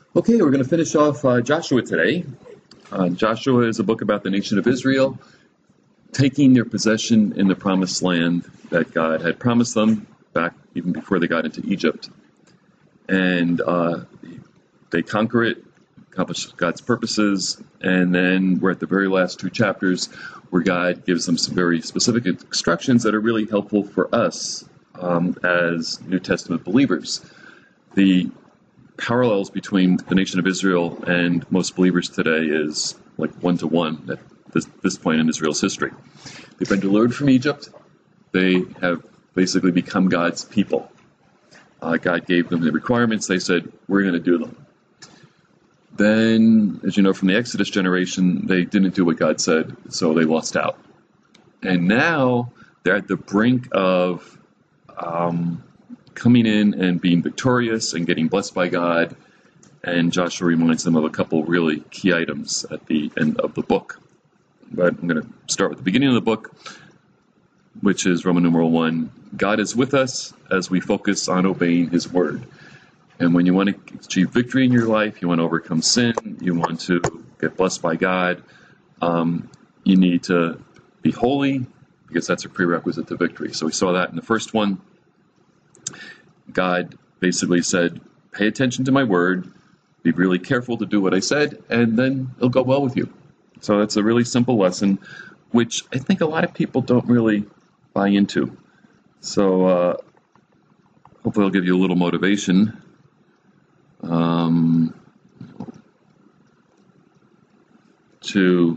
Okay, we're going to finish off Joshua today. Joshua is a book about the nation of Israel taking their possession in the promised land that God had promised them back even before they got into Egypt. And they conquer it, accomplish God's purposes, and then we're at the very last two chapters where God gives them some very specific instructions that are really helpful for us as New Testament believers. The parallels between the nation of Israel and most believers today is like one-to-one at this point in Israel's history. They've been delivered from Egypt. They have basically become God's people. God gave them the requirements. They said, we're going to do them. Then, as you know from the Exodus generation, they didn't do what God said, so they lost out. And now they're at the brink of coming in and being victorious and getting blessed by God. And Joshua reminds them of a couple really key items at the end of the book. But I'm going to start with the beginning of the book, which is Roman numeral 1. God is with us as we focus on obeying his word. And when you want to achieve victory in your life, you want to overcome sin, you want to get blessed by God, you need to be holy, because that's a prerequisite to victory. So we saw that in the first one. God basically said, pay attention to my word, be really careful to do what I said, and then it'll go well with you. So that's a really simple lesson, which I think a lot of people don't really buy into. So hopefully it'll give you a little motivation to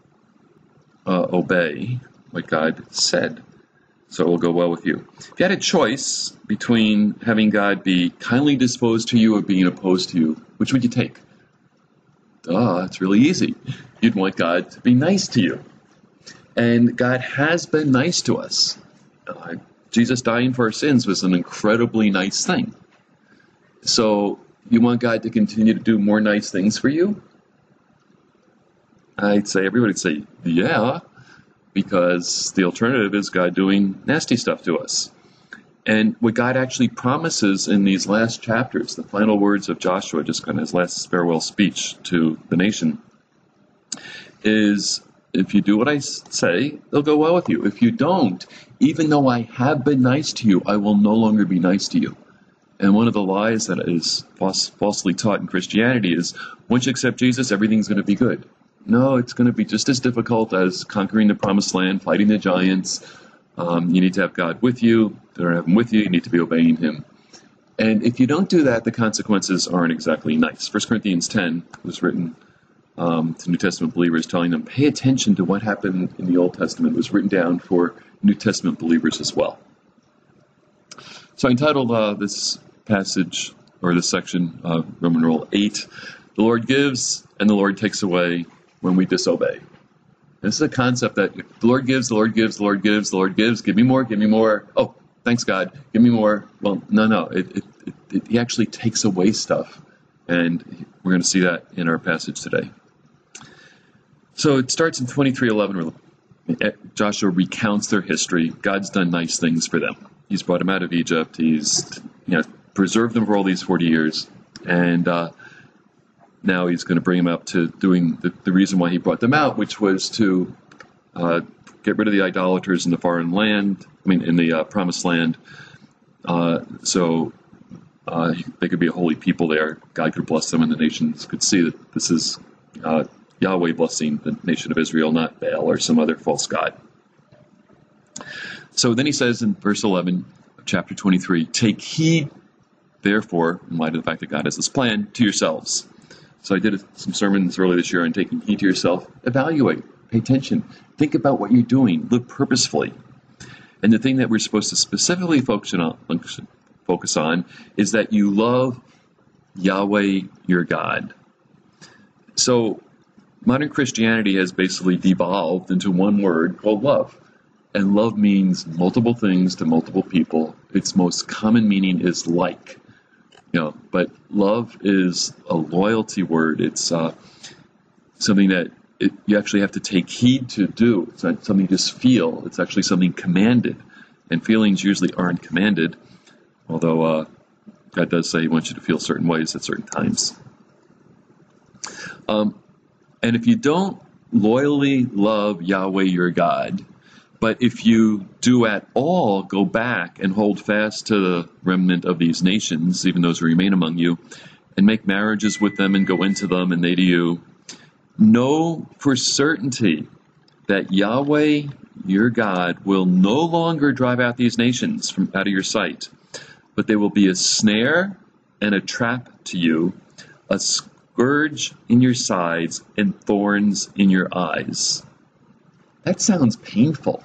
obey what God said. So it will go well with you. If you had a choice between having God be kindly disposed to you or being opposed to you, which would you take? It's really easy. You'd want God to be nice to you. And God has been nice to us. Jesus dying for our sins was an incredibly nice thing. So you want God to continue to do more nice things for you? Everybody would say, yeah, because the alternative is God doing nasty stuff to us. And what God actually promises in these last chapters, the final words of Joshua, just kind of his last farewell speech to the nation, is if you do what I say, it'll go well with you. If you don't, even though I have been nice to you, I will no longer be nice to you. And one of the lies that is falsely taught in Christianity is once you accept Jesus, everything's going to be good. No, it's going to be just as difficult as conquering the promised land, fighting the giants. You need to have God with you. To have him with you, you need to be obeying him. And if you don't do that, the consequences aren't exactly nice. 1 Corinthians 10 was written to New Testament believers, telling them, pay attention to what happened in the Old Testament. It was written down for New Testament believers as well. So I entitled this passage, or this section, Roman numeral 8, the Lord gives and the Lord takes away when we disobey. This is a concept that the Lord gives, the Lord gives, the Lord gives, the Lord gives, give me more, give me more. Oh, thanks God, give me more. Well, no, he actually takes away stuff. And we're going to see that in our passage today. So it starts in 23:11, where Joshua recounts their history. God's done nice things for them. He's brought them out of Egypt. He's preserved them for all these 40 years. And now he's going to bring them up to doing the reason why he brought them out, which was to get rid of the idolaters in the foreign land, in the promised land, so they could be a holy people there. God could bless them, and the nations could see that this is Yahweh blessing the nation of Israel, not Baal or some other false god. So then he says in verse 11 of chapter 23, take heed, therefore, in light of the fact that God has this plan, to yourselves. So I did some sermons earlier this year on taking heed to yourself. Evaluate, pay attention, think about what you're doing, live purposefully. And the thing that we're supposed to specifically focus on is that you love Yahweh, your God. So modern Christianity has basically devolved into one word called love. And love means multiple things to multiple people. Its most common meaning is like. But love is a loyalty word. It's something that you actually have to take heed to do. It's not something you just feel. It's actually something commanded. And feelings usually aren't commanded, although God does say he wants you to feel certain ways at certain times. And if you don't loyally love Yahweh your God, but if you do at all go back and hold fast to the remnant of these nations, even those who remain among you, and make marriages with them and go into them and they to you, know for certainty that Yahweh your God will no longer drive out these nations from out of your sight, but they will be a snare and a trap to you, a scourge in your sides and thorns in your eyes. That sounds painful.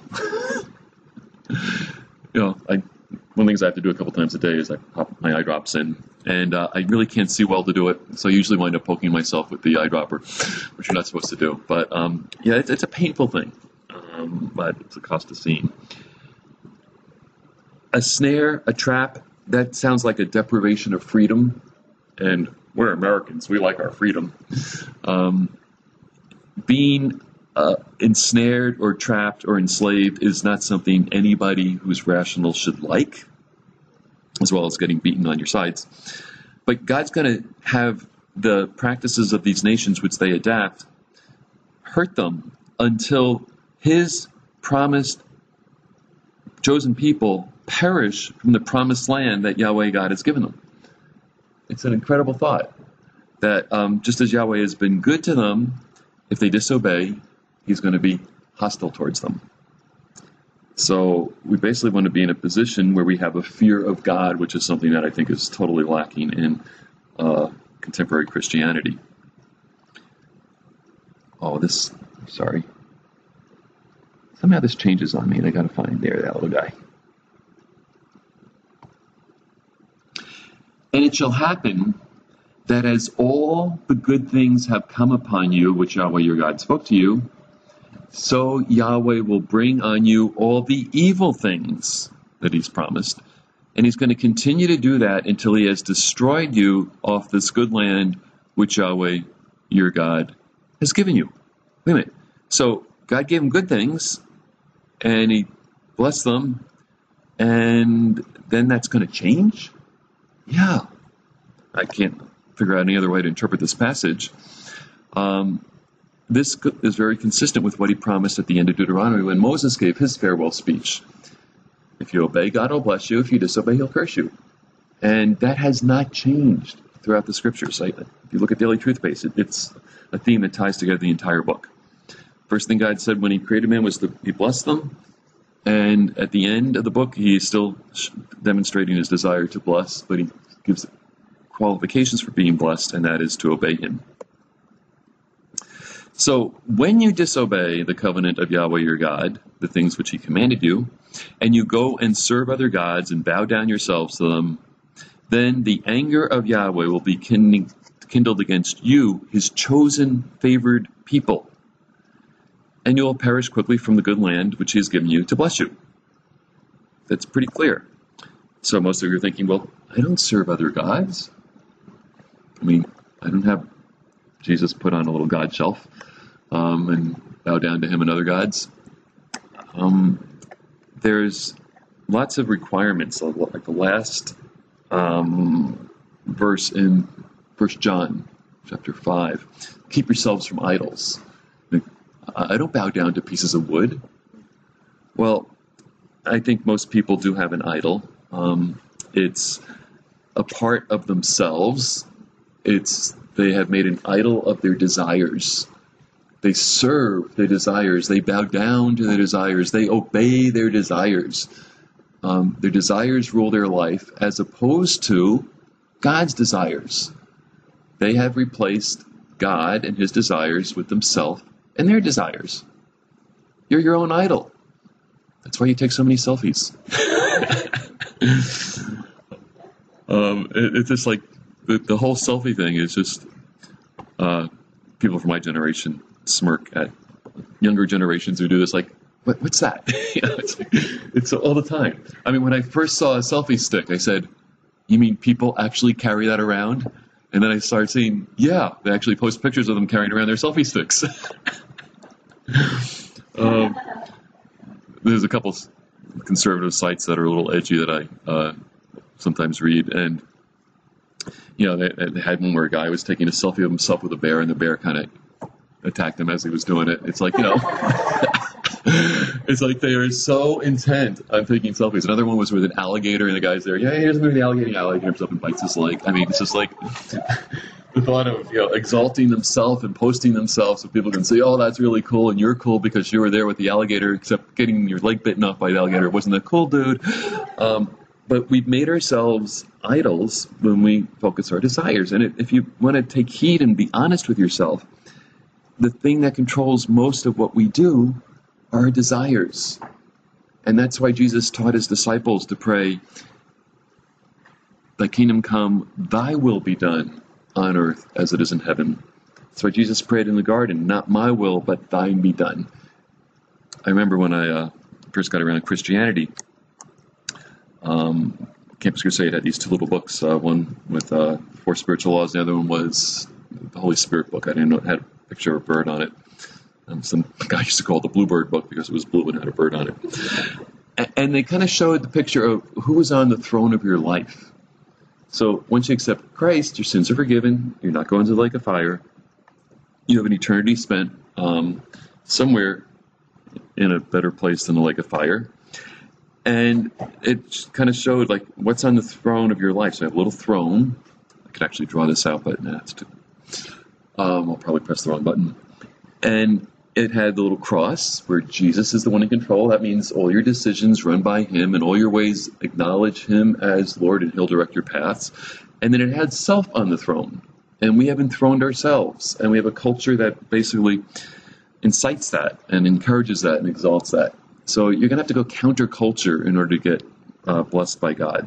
One of the things I have to do a couple times a day is I pop my eye drops in, and I really can't see well to do it, so I usually wind up poking myself with the eyedropper, which you're not supposed to do. But it's a painful thing, but it's a cost of seeing. A snare, a trap, that sounds like a deprivation of freedom, and we're Americans, we like our freedom. Being ensnared or trapped or enslaved is not something anybody who's rational should like, as well as getting beaten on your sides. But God's going to have the practices of these nations which they adapt hurt them until his promised chosen people perish from the promised land that Yahweh God has given them. It's an incredible thought that just as Yahweh has been good to them, if they disobey, he's going to be hostile towards them. So we basically want to be in a position where we have a fear of God, which is something that I think is totally lacking in contemporary Christianity. Sorry. Somehow this changes on me, and I got to find that little guy. And it shall happen that as all the good things have come upon you, which Yahweh your God spoke to you, so Yahweh will bring on you all the evil things that he's promised. And he's going to continue to do that until he has destroyed you off this good land which Yahweh your God has given you. Wait a minute. So God gave him good things, and he blessed them, and then that's going to change? Yeah. I can't figure out any other way to interpret this passage. This is very consistent with what he promised at the end of Deuteronomy when Moses gave his farewell speech. If you obey, God will bless you. If you disobey, he'll curse you. And that has not changed throughout the scriptures. If you look at Daily Truth Base, it's a theme that ties together the entire book. First thing God said when he created man was that he blessed them. And at the end of the book, he is still demonstrating his desire to bless, but he gives qualifications for being blessed, and that is to obey him. So when you disobey the covenant of Yahweh your God, the things which he commanded you, and you go and serve other gods and bow down yourselves to them, then the anger of Yahweh will be kindled against you, his chosen, favored people, and you will perish quickly from the good land which he has given you to bless you. That's pretty clear. So most of you are thinking, well, I don't serve other gods. I mean, I don't have Jesus put on a little God shelf and bow down to him and other gods. There's lots of requirements, like the last verse in 1 John chapter 5. Keep yourselves from idols. I don't bow down to pieces of wood. Well, I think most people do have an idol. It's a part of themselves. They have made an idol of their desires. They serve their desires. They bow down to their desires. They obey their desires. Their desires rule their life as opposed to God's desires. They have replaced God and his desires with themselves and their desires. You're your own idol. That's why you take so many selfies. It's just like the whole selfie thing is just people from my generation smirk at younger generations who do this like, what's that? It's all the time. I mean, when I first saw a selfie stick, I said, you mean people actually carry that around? And then I started seeing, yeah, they actually post pictures of them carrying around their selfie sticks. There's a couple conservative sites that are a little edgy that I sometimes read, and They had one where a guy was taking a selfie of himself with a bear, and the bear kind of attacked him as he was doing it. It's like, it's like they are so intent on taking selfies. Another one was with an alligator, and the guy's there. Yeah, here's a movie of the alligator jumps up and bites his leg. I mean, it's just like the thought of exalting themselves and posting themselves so people can say, oh, that's really cool, and you're cool because you were there with the alligator, except getting your leg bitten off by the alligator wasn't that cool, dude. But we've made ourselves idols when we focus our desires. And if you want to take heed and be honest with yourself, the thing that controls most of what we do are our desires. And that's why Jesus taught his disciples to pray, thy kingdom come, thy will be done on earth as it is in heaven. That's why Jesus prayed in the garden, not my will, but thine be done. I remember when I first got around to Christianity, Campus Crusade had these two little books, one with 4 spiritual laws, the other one was the Holy Spirit book. I didn't know it had a picture of a bird on it. Some guy used to call it the Bluebird book because it was blue and had a bird on it. And they kind of showed the picture of who was on the throne of your life. So once you accept Christ, your sins are forgiven, you're not going to the lake of fire, you have an eternity spent somewhere in a better place than the lake of fire. And it kind of showed like what's on the throne of your life. So I have a little throne. I could actually draw this out, but nah, it's too. I'll probably press the wrong button. And it had the little cross where Jesus is the one in control. That means all your decisions run by him, and all your ways acknowledge him as Lord, and he'll direct your paths. And then it had self on the throne, and we have enthroned ourselves, and we have a culture that basically incites that and encourages that and exalts that. So you're going to have to go counterculture in order to get blessed by God.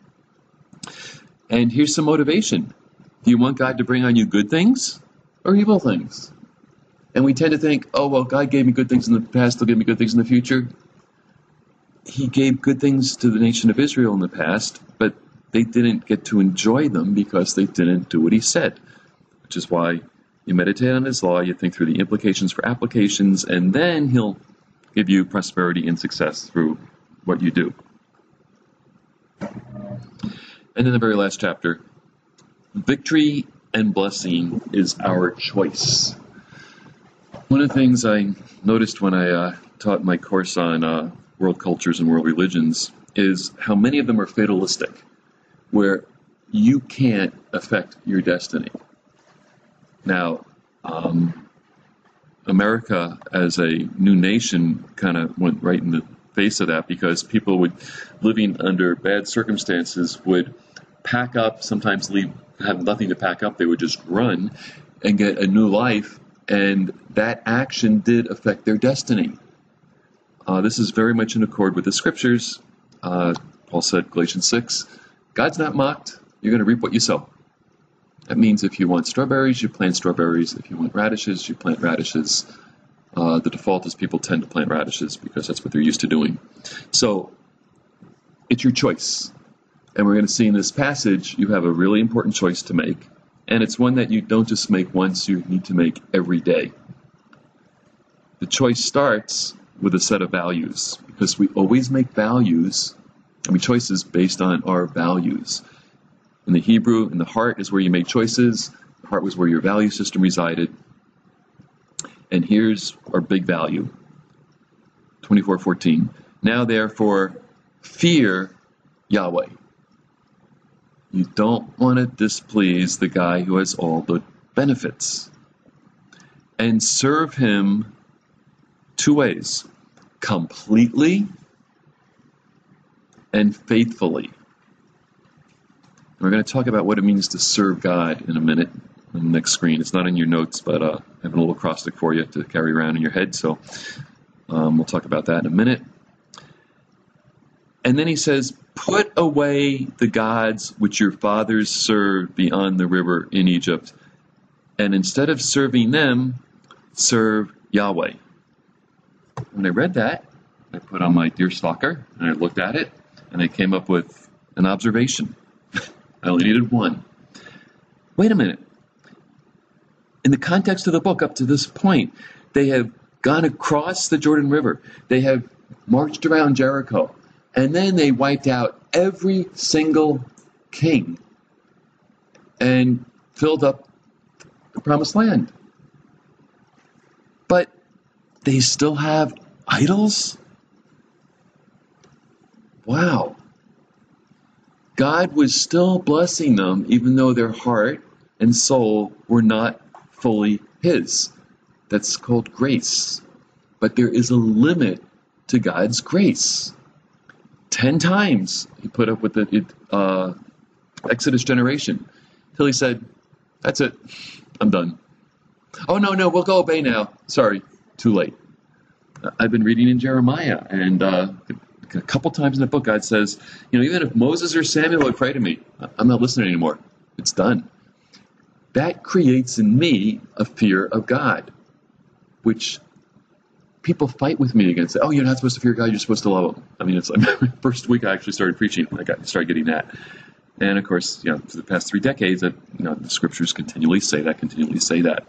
And here's some motivation. Do you want God to bring on you good things or evil things? And we tend to think, oh, well, God gave me good things in the past, he'll give me good things in the future. He gave good things to the nation of Israel in the past, but they didn't get to enjoy them because they didn't do what he said, which is why you meditate on his law, you think through the implications for applications, and then he'll give you prosperity and success through what you do. And in the very last chapter, victory and blessing is our choice. One of the things I noticed when I taught my course on world cultures and world religions is how many of them are fatalistic, where you can't affect your destiny. Now, America as a new nation kind of went right in the face of that because people living under bad circumstances would pack up, sometimes have nothing to pack up. They would just run and get a new life, and that action did affect their destiny. This is very much in accord with the scriptures. Paul said, Galatians 6, God's not mocked. You're going to reap what you sow. That means if you want strawberries, you plant strawberries. If you want radishes, you plant radishes. The default is people tend to plant radishes because that's what they're used to doing. So it's your choice. And we're going to see in this passage, you have a really important choice to make. And it's one that you don't just make once, you need to make every day. The choice starts with a set of values, because we always make choices based on our values. In the Hebrew, in the heart is where you make choices. The heart was where your value system resided. And here's our big value, 24:14. Now therefore, fear Yahweh. You don't want to displease the guy who has all the benefits. And serve him 2 ways, completely and faithfully. We're going to talk about what it means to serve God in a minute on the next screen. It's not in your notes, but I have a little acrostic for you to carry around in your head, so we'll talk about that in a minute. And then he says, put away the gods which your fathers served beyond the river in Egypt, and instead of serving them, serve Yahweh. When I read that, I put on my deer stalker, and I looked at it, and I came up with an observation. I only needed one. Wait a minute. In the context of the book up to this point, they have gone across the Jordan River. They have marched around Jericho. And then they wiped out every single king and filled up the promised land. But they still have idols? Wow. God was still blessing them even though their heart and soul were not fully His. That's called grace. But there is a limit to God's grace. 10 times He put up with the Exodus generation till He said, "That's it, I'm done." "Oh, no, we'll go obey now. Sorry, too late." I've been reading in Jeremiah, and a couple times in the book, God says, even if Moses or Samuel would pray to me, I'm not listening anymore. It's done. That creates in me a fear of God, which people fight with me against. "Oh, you're not supposed to fear God, you're supposed to love Him." I mean, it's like first week I actually started preaching, I started getting that. And of course, for the past 3 decades, the scriptures continually say that.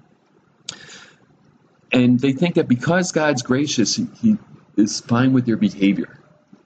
And they think that because God's gracious, He is fine with their behavior.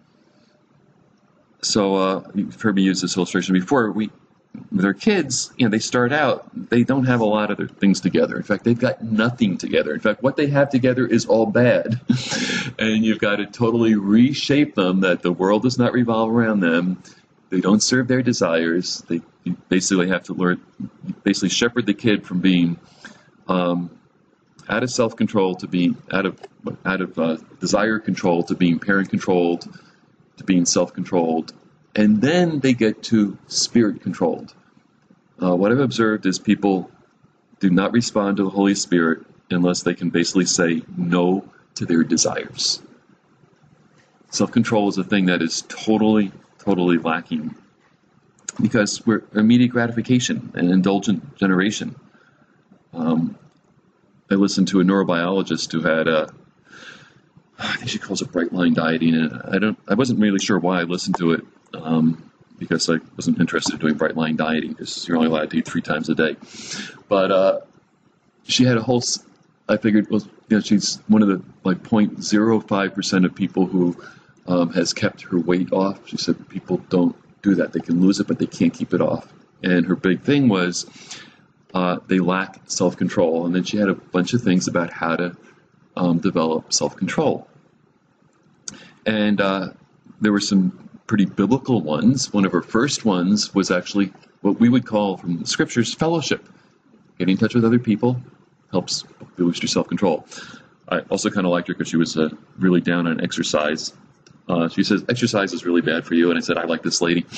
So you've heard me use this illustration before. With our kids, they start out, they don't have a lot of their things together. In fact, they've got nothing together. In fact, what they have together is all bad. And you've got to totally reshape them that the world does not revolve around them. They don't serve their desires. You basically have to learn, shepherd the kid from being out of self-control to being out of desire control to being parent-controlled to being self-controlled. And then they get to spirit-controlled. What I've observed is people do not respond to the Holy Spirit unless they can basically say no to their desires. Self-control is a thing that is totally lacking because we're immediate gratification and indulgent generation. I listened to a neurobiologist who had I think she calls it bright line dieting, and I wasn't really sure why I listened to it. Because I wasn't interested in doing bright line dieting because you're only allowed to eat 3 times a day. But she had a whole, I figured, she's one of the 0.05% of people who has kept her weight off. She said people don't do that. They can lose it, but they can't keep it off. And her big thing was they lack self-control. And then she had a bunch of things about how to develop self-control. And there were some pretty biblical ones. One of her first ones was actually what we would call from the scriptures fellowship. Getting in touch with other people helps boost your self-control. I also kind of liked her because she was really down on exercise. She says, "Exercise is really bad for you." And I said, "I like this lady."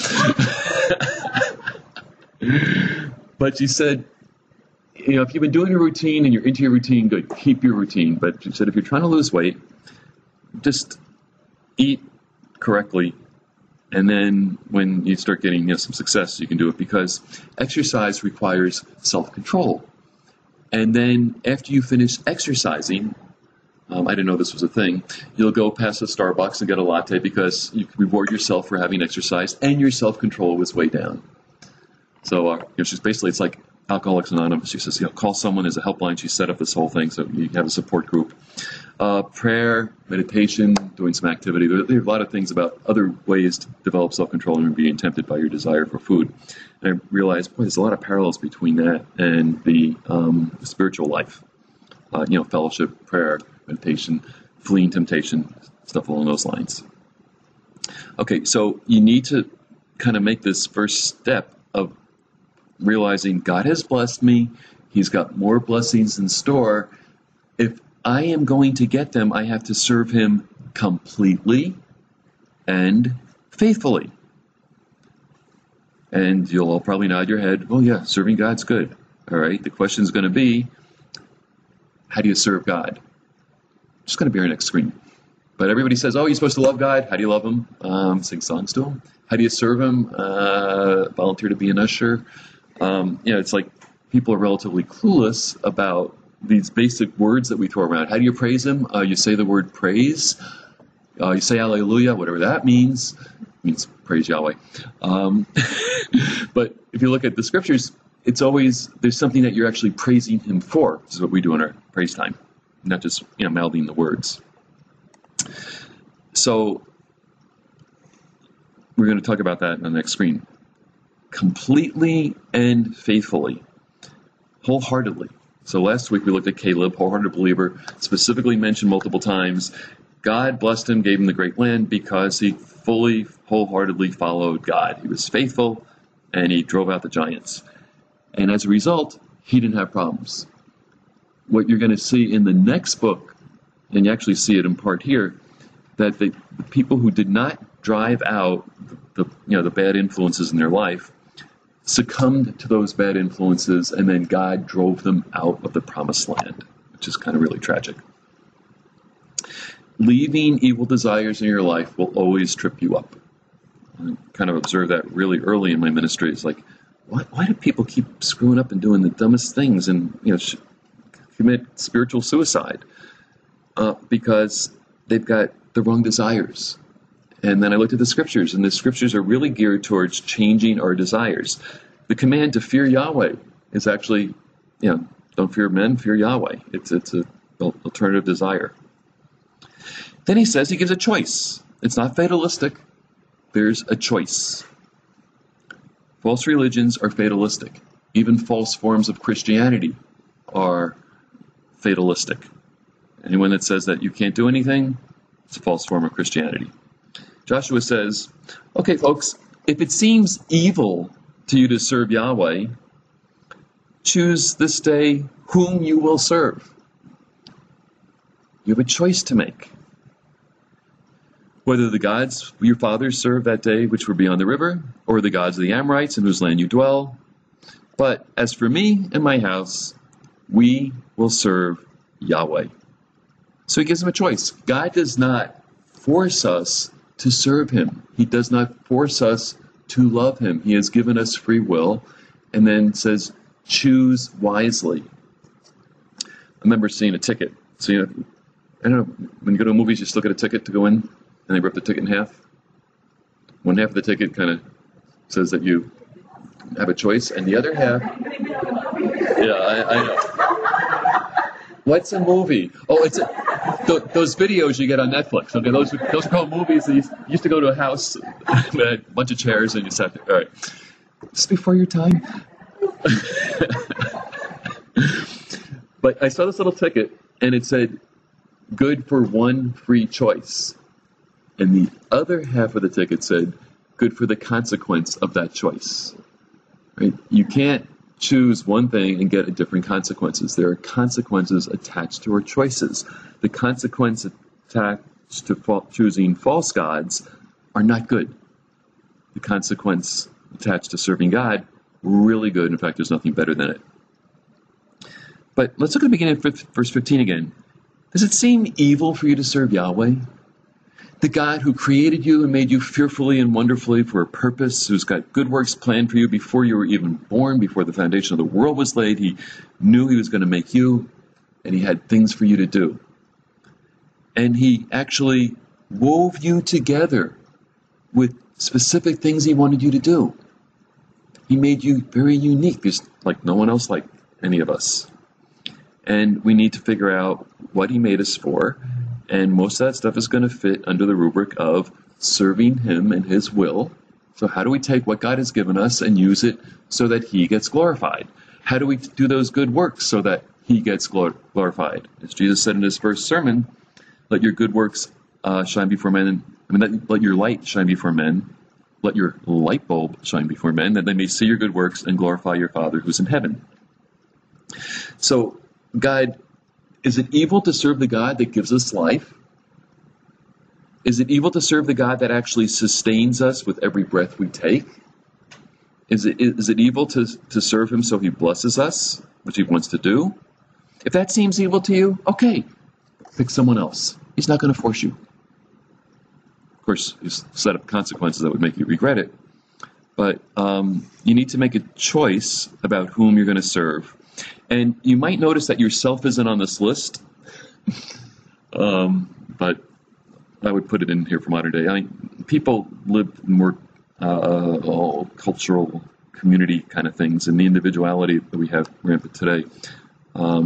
But she said, if you've been doing a routine and you're into your routine, good, keep your routine. But she said, if you're trying to lose weight, just eat correctly. And then when you start getting some success, you can do it because exercise requires self-control. And then after you finish exercising, I didn't know this was a thing, you'll go past a Starbucks and get a latte because you can reward yourself for having exercised and your self-control was way down. So she's basically, it's like Alcoholics Anonymous. She says, call someone as a helpline. She set up this whole thing so you have a support group. Prayer, meditation, doing some activity. There are a lot of things about other ways to develop self-control and being tempted by your desire for food. And I realized, there's a lot of parallels between that and the spiritual life. Fellowship, prayer, meditation, fleeing temptation, stuff along those lines. Okay, so you need to kind of make this first step of realizing God has blessed me. He's got more blessings in store. If I am going to get them, I have to serve Him completely and faithfully. And you'll all probably nod your head, oh yeah, serving God's good. All right, the question is going to be, how do you serve God? It's going to be our next screen. But everybody says, oh, you're supposed to love God. How do you love Him? Sing songs to Him. How do you serve Him? Volunteer to be an usher. It's like people are relatively clueless about these basic words that we throw around. How do you praise Him? You say the word praise. You say hallelujah, whatever that means. It means praise Yahweh. But if you look at the scriptures, it's always, there's something that you're actually praising Him for. This is what we do in our praise time, not just mouthing the words. So we're going to talk about that on the next screen. completely and faithfully, wholeheartedly. So last week we looked at Caleb, wholehearted believer, specifically mentioned multiple times. God blessed him, gave him the great land because he fully, wholeheartedly followed God. He was faithful, and he drove out the giants. And as a result, he didn't have problems. What you're going to see in the next book, and you actually see it in part here, that the people who did not drive out the bad influences in their life succumbed to those bad influences, and then God drove them out of the promised land, which is kind of really tragic. Leaving evil desires in your life will always trip you up. I kind of observed that really early in my ministry. It's like, why do people keep screwing up and doing the dumbest things and commit spiritual suicide? Because they've got the wrong desires. And then I looked at the scriptures, and the scriptures are really geared towards changing our desires. The command to fear Yahweh is actually, don't fear men, fear Yahweh. It's an alternative desire. Then he says he gives a choice. It's not fatalistic. There's a choice. False religions are fatalistic. Even false forms of Christianity are fatalistic. Anyone that says that you can't do anything, it's a false form of Christianity. Joshua says, okay, folks, if it seems evil to you to serve Yahweh, choose this day whom you will serve. You have a choice to make. Whether the gods your fathers served that day, which were beyond the river, or the gods of the Amorites in whose land you dwell. But as for me and my house, we will serve Yahweh. So he gives them a choice. God does not force us to serve him. He does not force us to love him. He has given us free will, and then says, choose wisely. I remember seeing a ticket. So, I don't know, when you go to a movie, you just look at a ticket to go in, and they rip the ticket in half. One half of the ticket kind of says that you have a choice, and the other half, I know. What's a movie? Oh, it's those videos you get on Netflix. Okay, those are called movies. You used to go to a house with a bunch of chairs and you sat there. All right, just before your time. But I saw this little ticket, and it said, "Good for one free choice," and the other half of the ticket said, "Good for the consequence of that choice." Right? You can't choose one thing and get different consequences. There are consequences attached to our choices. The consequence attached to choosing false gods are not good. The consequence attached to serving God, really good. In fact, there's nothing better than it. But let's look at the beginning of verse 15 again. Does it seem evil for you to serve Yahweh? The God who created you and made you fearfully and wonderfully for a purpose, who's got good works planned for you before you were even born, before the foundation of the world was laid. He knew he was going to make you, and he had things for you to do. And he actually wove you together with specific things he wanted you to do. He made you very unique, just like no one else like any of us. And we need to figure out what he made us for. And most of that stuff is going to fit under the rubric of serving him and his will. So how do we take what God has given us and use it so that he gets glorified? How do we do those good works so that he gets glorified? As Jesus said in his first sermon, let your good works shine before men. Let your light shine before men. Let your light bulb shine before men, that they may see your good works and glorify your Father who's in heaven. So, God, is it evil to serve the God that gives us life? Is it evil to serve the God that actually sustains us with every breath we take? Is it evil to serve him so he blesses us, which he wants to do? If that seems evil to you, okay, pick someone else. He's not going to force you. Of course, he's set up consequences that would make you regret it. But you need to make a choice about whom you're going to serve. And you might notice that yourself isn't on this list. But I would put it in here for modern day. People live in more cultural community kind of things, and the individuality that we have rampant today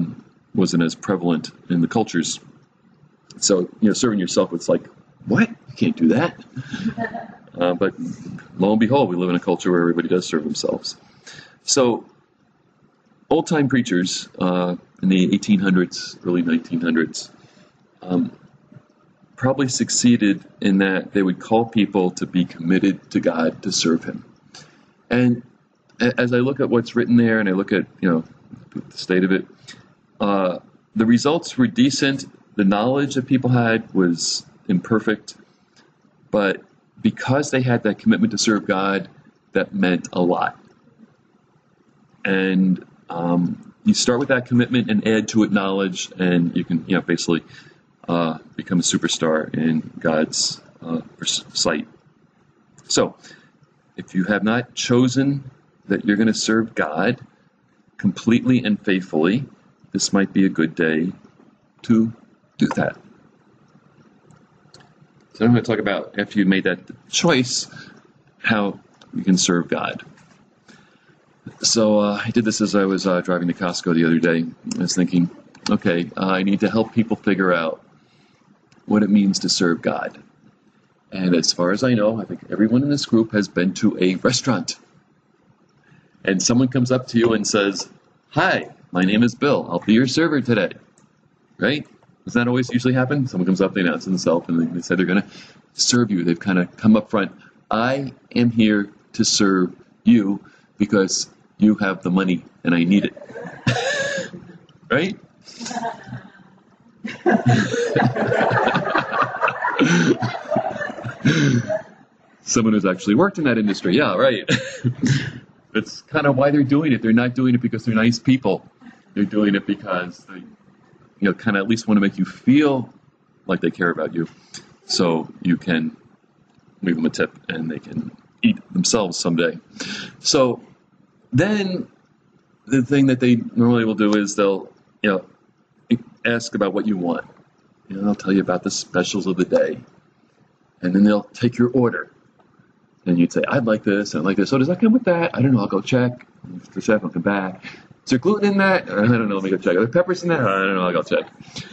wasn't as prevalent in the cultures. So, serving yourself, it's like, what? You can't do that. But lo and behold, we live in a culture where everybody does serve themselves. So old-time preachers in the 1800s, early 1900s, probably succeeded in that they would call people to be committed to God, to serve Him. And as I look at what's written there, and I look at the state of it, the results were decent. The knowledge that people had was imperfect, but because they had that commitment to serve God, that meant a lot. And you start with that commitment and add to it knowledge, and you can basically become a superstar in God's sight. So, if you have not chosen that you're going to serve God completely and faithfully, this might be a good day to do that. So I'm going to talk about, after you made that choice, how you can serve God. So I did this as I was driving to Costco the other day. I was thinking, okay, I need to help people figure out what it means to serve God. And as far as I know, I think everyone in this group has been to a restaurant. And someone comes up to you and says, "Hi, my name is Bill. I'll be your server today." Right? Doesn't that always usually happen? Someone comes up, they announce themselves, and they say they're going to serve you. They've kind of come up front. I am here to serve you because you have the money and I need it. Right? Someone who's actually worked in that industry. Yeah, right. That's kind of why they're doing it. They're not doing it because they're nice people. They're doing it because they kind of at least want to make you feel like they care about you, so you can leave them a tip and they can eat themselves someday. So then the thing that they normally will do is they'll ask about what you want. They'll tell you about the specials of the day, and then they'll take your order. And you'd say, "I'd like this, and I'd like this. So does that come with that? I don't know. I'll go check." Mr. Chef will come back. "Is there gluten in that?" "I don't know. Let me go check." "Are there peppers in that?" "I don't know. I'll go check."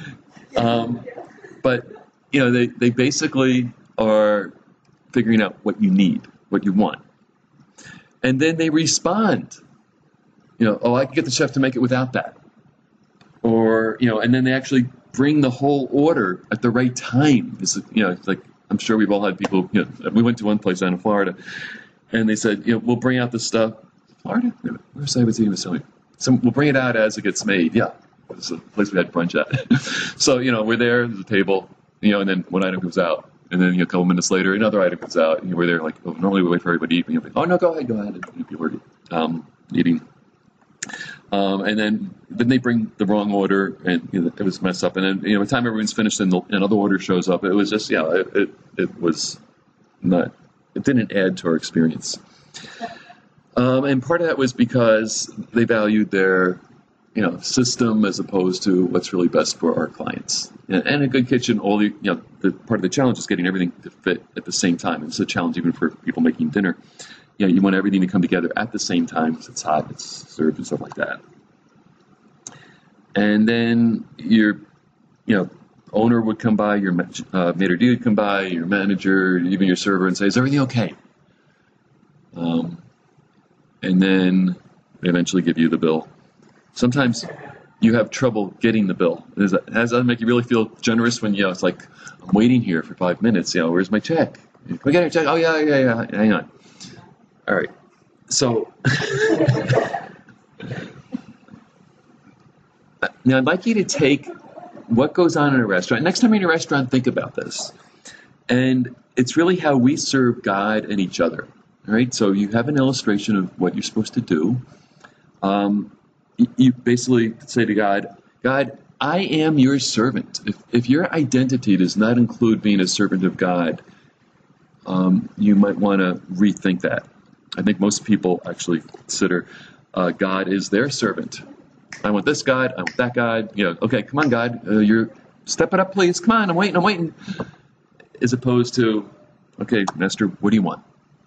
But they basically are figuring out what you need, what you want, and then they respond. "Oh, I can get the chef to make it without that," or and then they actually bring the whole order at the right time. It's like, I'm sure we've all had people. We went to one place down in Florida, and they said, "We'll bring out the stuff." Florida? Where's I was even selling? So we'll bring it out as it gets made. Yeah, it's a place we had brunch at. So we're there. There's a table. And then one item comes out, and then a couple minutes later, another item comes out. And we're there like, normally we wait for everybody to eat. And "Oh no, go ahead. And people are eating. And then they bring the wrong order, and it was messed up. And then by the time everyone's finished and another order shows up, it was just it was not. It didn't add to our experience. And part of that was because they valued their system as opposed to what's really best for our clients. And a good kitchen, the part of the challenge is getting everything to fit at the same time. It's a challenge even for people making dinner. You want everything to come together at the same time because it's hot, it's served, and stuff like that. And then your, owner would come by, your maitre d' would come by, your manager, even your server, and say, "Is everything okay?" And then they eventually give you the bill. Sometimes you have trouble getting the bill. Does that make you really feel generous when it's like, "I'm waiting here for 5 minutes. Where's my check? Can we get your check?" "Oh yeah. Hang on." All right. So now I'd like you to take what goes on in a restaurant. Next time you're in a restaurant, think about this. And it's really how we serve God and each other. All right. So you have an illustration of what you're supposed to do. You basically say to God, "God, I am your servant." If your identity does not include being a servant of God, you might want to rethink that. I think most people actually consider God is their servant. "I want this God, I want that God." "Okay, come on, God, you're step it up, please. Come on, I'm waiting. As opposed to, "Okay, Master, what do you want?"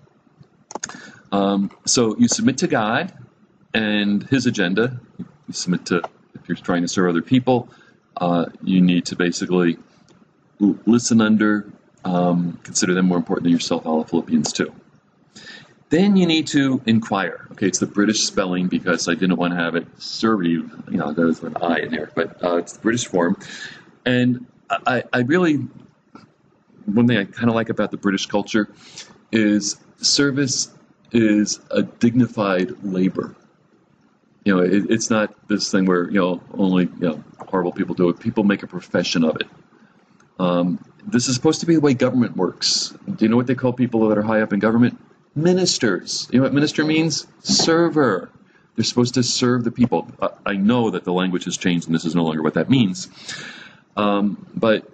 So you submit to God and His agenda. You submit to, if you're trying to serve other people, you need to basically listen under Consider them more important than yourself, all of Philippians 2. Then you need to inquire. Okay, it's the British spelling because I didn't want to have it serve, there's an I in there, but it's the British form. And I really, one thing I kind of like about the British culture is service is a dignified labor. It's not this thing where, only, horrible people do it. People make a profession of it. This is supposed to be the way government works. Do you know what they call people that are high up in government? Ministers. You know what minister means? Server. They're supposed to serve the people. I know that the language has changed and this is no longer what that means. But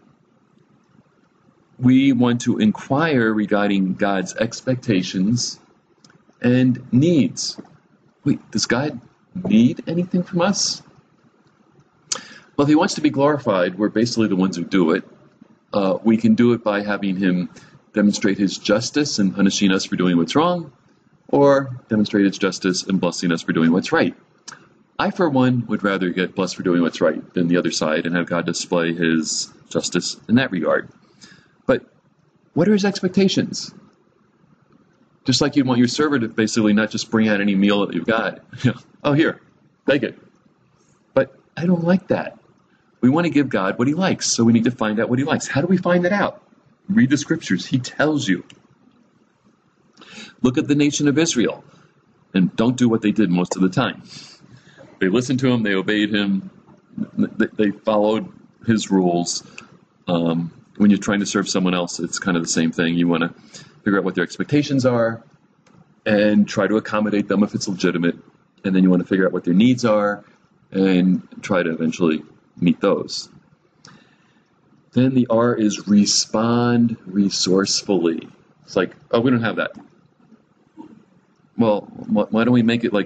we want to inquire regarding God's expectations and needs. Wait, does God need anything from us? Well, if he wants to be glorified, we're basically the ones who do it. We can do it by having him demonstrate his justice and punishing us for doing what's wrong, or demonstrate his justice and blessing us for doing what's right. I, for one, would rather get blessed for doing what's right than the other side and have God display his justice in that regard. But what are his expectations? Just like you'd want your server to basically not just bring out any meal that you've got. Oh, here, take it. But I don't like that. We want to give God what he likes, so we need to find out what he likes. How do we find that out? Read the scriptures. He tells you. Look at the nation of Israel, and don't do what they did most of the time. They listened to him. They obeyed him. They followed his rules. When you're trying to serve someone else, it's kind of the same thing. You want to figure out what their expectations are and try to accommodate them if it's legitimate. And then you want to figure out what their needs are and try to eventually meet those. Then the R is respond resourcefully. It's like, oh, we don't have that. Well, why don't we make it like,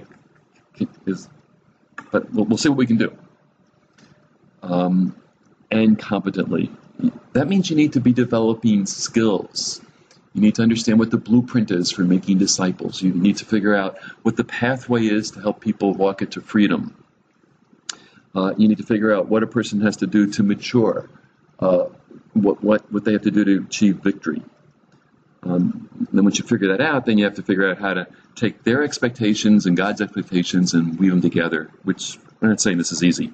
but we'll see what we can do. And competently. That means you need to be developing skills. You need to understand what the blueprint is for making disciples. You need to figure out what the pathway is to help people walk into freedom. You need to figure out what a person has to do to mature, what they have to do to achieve victory. Then once you figure that out, then you have to figure out how to take their expectations and God's expectations and weave them together, which I'm not saying this is easy.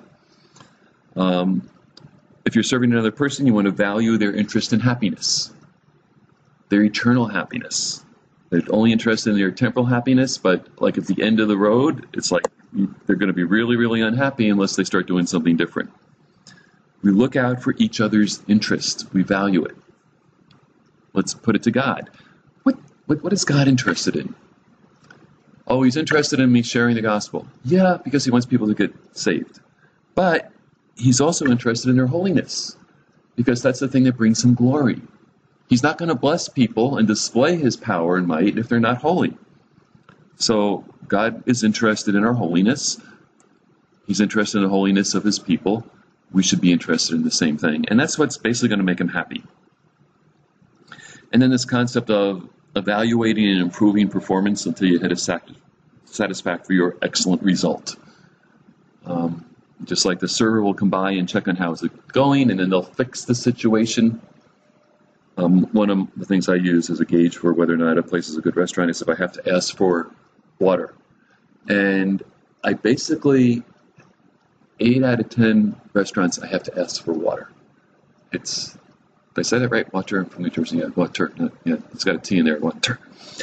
If you're serving another person, you want to value their interest in happiness, their eternal happiness. They're only interested in their temporal happiness, but like at the end of the road, it's like they're going to be really, really unhappy unless they start doing something different. We look out for each other's interest. We value it. Let's put it to God. What is God interested in? Oh, he's interested in me sharing the gospel. Yeah, because he wants people to get saved. But he's also interested in their holiness, because that's the thing that brings him glory. He's not going to bless people and display his power and might if they're not holy. So God is interested in our holiness. He's interested in the holiness of his people. We should be interested in the same thing. And that's what's basically going to make him happy. And then this concept of evaluating and improving performance until you hit a satisfactory or excellent result. Just like the server will come by and check on how is it going, and then they'll fix the situation. One of the things I use as a gauge for whether or not a place is a good restaurant is if I have to ask for water. And I basically, 8 out of 10 restaurants, I have to ask for water. Did I say that right? Water. I'm from New Jersey. Yeah, water. Yeah, it's got a T in there. Water.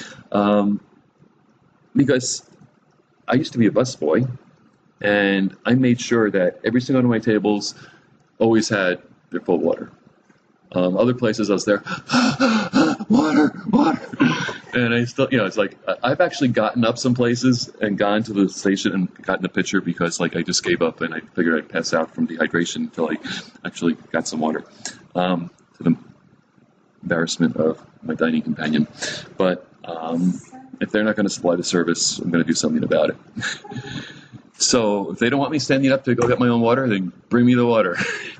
Because I used to be a busboy, and I made sure that every single one of my tables always had their full water. Other places I was there, water. And I still, it's like, I've actually gotten up some places and gone to the station and gotten a pitcher because, like, I just gave up and I figured I'd pass out from dehydration until I actually got some water. To the embarrassment of my dining companion. But if they're not going to supply the service, I'm going to do something about it. So if they don't want me standing up to go get my own water, then bring me the water.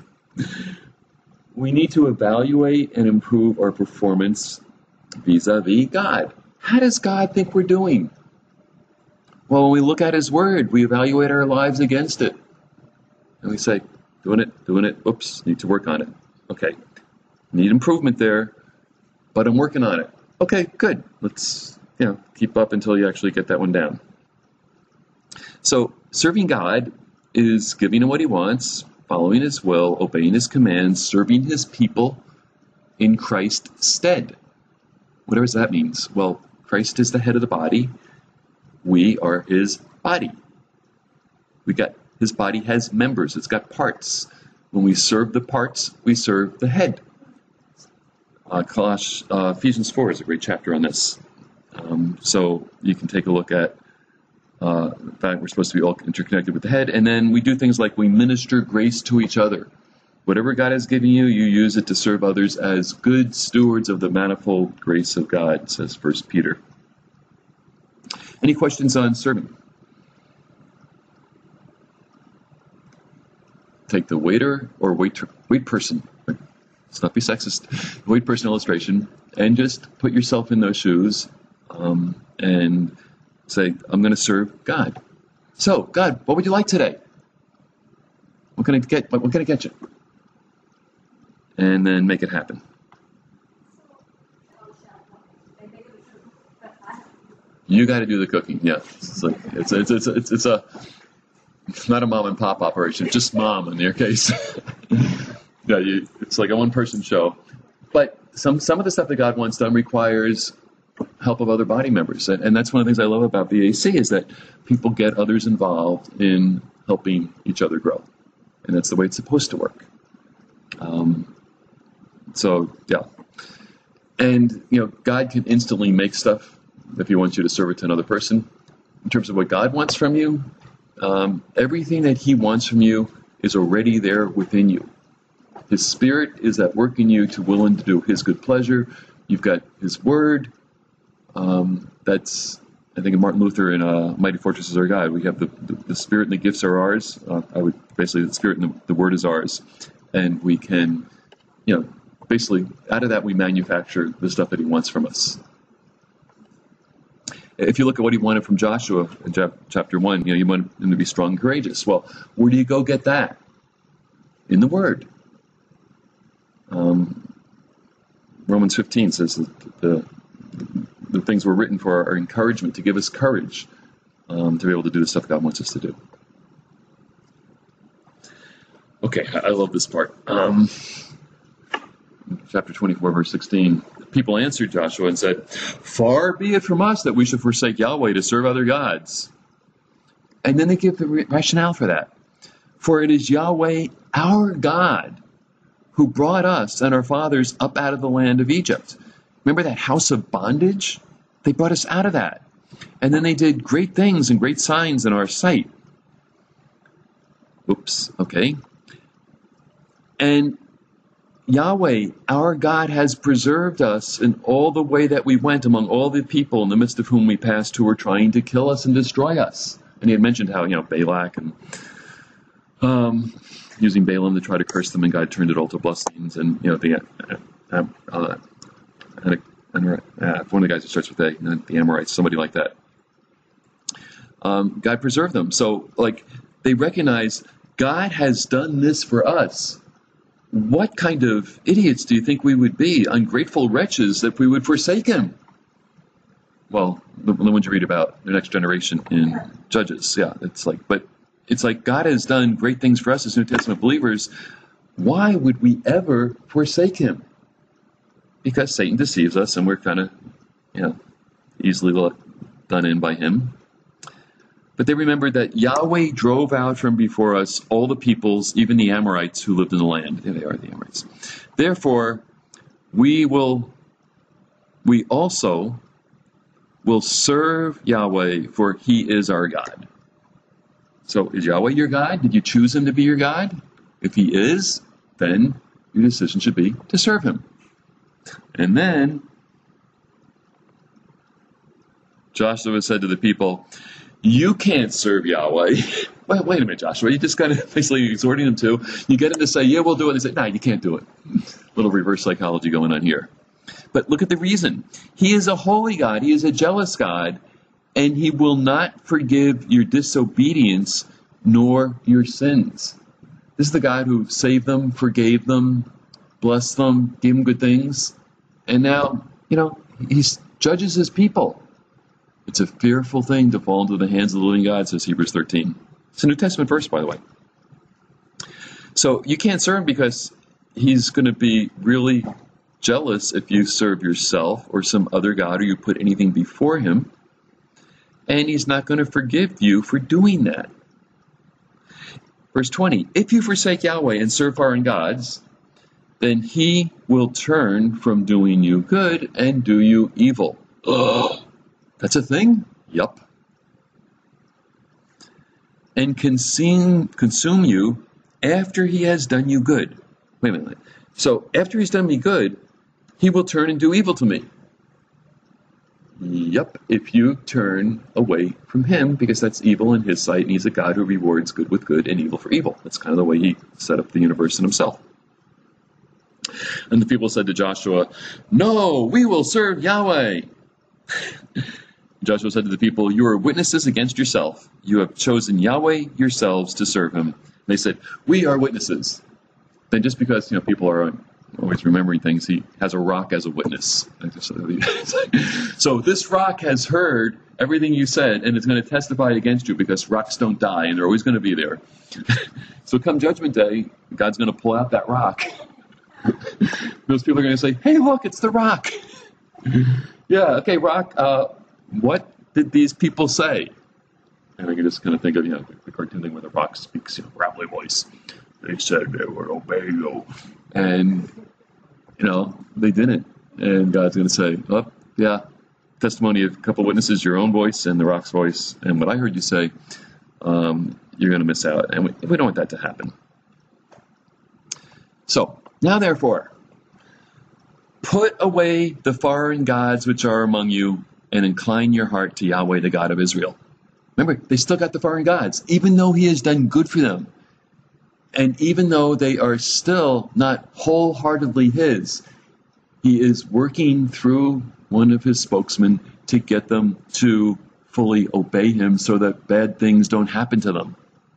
We need to evaluate and improve our performance vis-a-vis God. How does God think we're doing? Well, when we look at his word, we evaluate our lives against it. And we say, doing it, oops, need to work on it. Okay, need improvement there. but I'm working on it. Okay, good. Let's keep up until you actually get that one down. So serving God is giving him what he wants, following his will, obeying his commands, serving his people in Christ's stead. Whatever that means. Well, Christ is the head of the body. We are his body. His body has members. It's got parts. When we serve the parts, we serve the head. Ephesians 4 is a great chapter on this. So you can take a look at the fact we're supposed to be all interconnected with the head. And then we do things like we minister grace to each other. Whatever God has given you, you use it to serve others as good stewards of the manifold grace of God, says 1 Peter. Any questions on serving? Take the waiter or wait person. Let's not be sexist. Wait person illustration, and just put yourself in those shoes, and say, "I'm going to serve God." So, God, what would you like today? What can I get? What can I get you? And then make it happen. You got to do the cooking. Yeah, it's not a mom and pop operation. Just mom in your case. Yeah, it's like a one-person show. But some of the stuff that God wants done requires help of other body members, and that's one of the things I love about the AC is that people get others involved in helping each other grow, and that's the way it's supposed to work. So yeah, and God can instantly make stuff if he wants you to serve it to another person. In terms of what God wants from you, everything that he wants from you is already there within you. His Spirit is at work in you to will and to do his good pleasure. You've got his word. That's, I think, in Martin Luther in Mighty Fortress is Our God. We have the Spirit and the gifts are ours. The Spirit and the word is ours. And we can, basically, out of that we manufacture the stuff that he wants from us. If you look at what he wanted from Joshua in chapter 1, you want him to be strong and courageous. Well, where do you go get that? In the Word. Romans 15 says that the things were written for our encouragement, to give us courage to be able to do the stuff God wants us to do. Okay, I love this part. Chapter 24, verse 16. People answered Joshua and said, "Far be it from us that we should forsake Yahweh to serve other gods." And then they give the rationale for that. "For it is Yahweh, our God, who brought us and our fathers up out of the land of Egypt." Remember that house of bondage? They brought us out of that. And then they did great things and great signs in our sight. Oops, okay. And Yahweh, our God, has preserved us in all the way that we went among all the people in the midst of whom we passed, who were trying to kill us and destroy us. And he had mentioned how, Balak and using Balaam to try to curse them, and God turned it all to blessings. And, one of the guys who starts with A, the Amorites, somebody like that. God preserved them. So, they recognize God has done this for us. What kind of idiots do you think we would be, ungrateful wretches, if we would forsake him? Well, the ones you read about, the next generation in Judges, yeah, it's like God has done great things for us as New Testament believers. Why would we ever forsake him? Because Satan deceives us, and we're kind of, easily done in by him. But they remembered that Yahweh drove out from before us all the peoples, even the Amorites who lived in the land. There they are, the Amorites. Therefore, we also will serve Yahweh, for he is our God. So is Yahweh your God? Did you choose him to be your God? If he is, then your decision should be to serve him. And then Joshua said to the people, "You can't serve Yahweh." Well, wait a minute, Joshua. You just kind of basically exhorting them to. You get them to say, "Yeah, we'll do it." They say, "No, you can't do it." Little reverse psychology going on here. But look at the reason. He is a holy God. He is a jealous God. And he will not forgive your disobedience nor your sins. This is the God who saved them, forgave them, blessed them, gave them good things. And now, he judges his people. It's a fearful thing to fall into the hands of the living God, says Hebrews 13. It's a New Testament verse, by the way. So you can't serve him because he's going to be really jealous if you serve yourself or some other god or you put anything before him. And he's not going to forgive you for doing that. Verse 20, if you forsake Yahweh and serve foreign gods, then he will turn from doing you good and do you evil. Ugh. That's a thing? Yup. And consume you after he has done you good. Wait a minute. So after he's done me good, he will turn and do evil to me. Yup, if you turn away from him, because that's evil in his sight, and he's a God who rewards good with good and evil for evil. That's kind of the way he set up the universe in himself. And the people said to Joshua, no, we will serve Yahweh. Joshua said to the people, you are witnesses against yourself. You have chosen Yahweh yourselves to serve him. They said, we are witnesses. Then just because people are always remembering things, he has a rock as a witness. So this rock has heard everything you said, and it's going to testify against you because rocks don't die, and they're always going to be there. So come Judgment Day, God's going to pull out that rock. Those people are going to say, hey, look, it's the rock. Yeah, okay, rock, what did these people say? And I can just kind of think of, the cartoon thing where the rock speaks, gravelly voice. They said they would obey you. And, they didn't. And God's going to say, oh, yeah, testimony of a couple witnesses, your own voice and the rock's voice, and what I heard you say, you're going to miss out. And we don't want that to happen. So, now therefore, put away the foreign gods which are among you, and incline your heart to Yahweh, the God of Israel. Remember, they still got the foreign gods, even though he has done good for them. And even though they are still not wholeheartedly his, he is working through one of his spokesmen to get them to fully obey him so that bad things don't happen to them.